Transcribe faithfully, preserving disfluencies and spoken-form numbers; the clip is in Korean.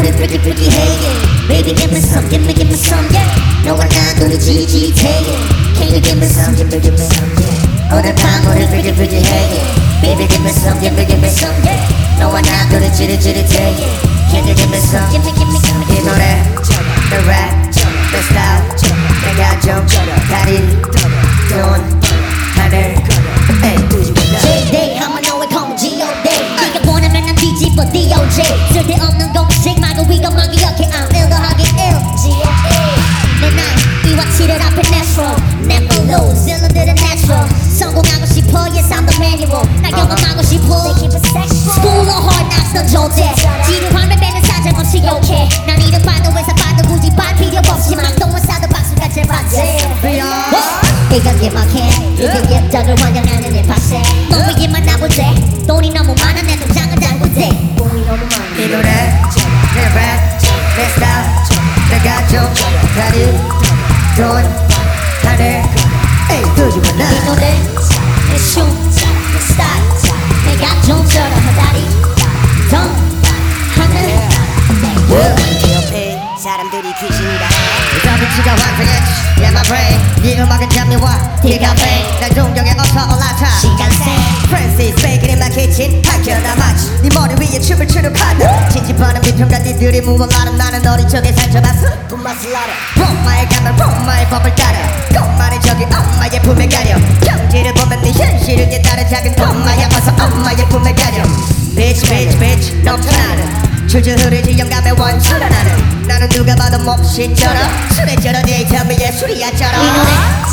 노래 pretty pretty hey yeah. Baby give me some, give me give me some yeah. 너와 나 노래 지지해 yeah. Can you give me some, give me give me some yeah. 오늘 밤 노래 pretty pretty hey yeah. Baby give me some, give me give me some yeah. 너와 나 노래 지지해 yeah. Can you give me some, give me give me give me 이 노래 the rap, the style 내가 좀 다리 돈 하늘 J-Day I'ma know it come G-O-Day 네가 원하면 난 뒤집어 D-O-J 쓸데없는 공식 말고 이것만 기억해 I'm ill 더하기 ill G-O-A 내 나이 이와 칠을 앞에 natural Never lose 일러들은 natural 성공하고 싶어 yes I'm the manual 날 경험하고 싶어 School of hard knocks 넌 존재 지루함을 빼는 사정 없이 okay 난 이름 봐도 회사 봐도 굳이 발 필요 없이 막 똥을 싸도 박수가 제일 받지 이건 기막해 이게 geb덕을 환영하는 일 파세 너 위에만 나보지 돈이 너무 많아 내 통장은 달구지 이 노래 내 랩 내 스타일 내가 좀 다리 돈 하늘 에이 그지 만나 이 노래 내 춤 내 스타일 내가 좀 다리 돈 하늘 네 옆에 사람들이 귀신이라 해 더비치가 완성했지 Yeah my brain 네 음악은 잠미와 디카페인 날 동경에 어서 올라타 시간생 Francis baking in my kitchen 학교나 마치 네 머리 위에 춤을 추는 카드 진지파는 비평가 니들이 무언가는 나는 어린 적에 살쪄봤어 꿈맛을 알아 엄마의 감을 엄마의 법을 따라 엄마는 저기 엄마의 품에 가려 경지를 보면 네 현실을 깨달아 작은 엄마야 어서 엄마의 품에 가려 Bitch bitch bitch 넘쳐나는 줄줄 흐르지 영감의 원수라 나는 나는 누가 봐도 몹시 쩔어 술에 쩔어 네 tell me yeah 술이야 쩔어 이 노래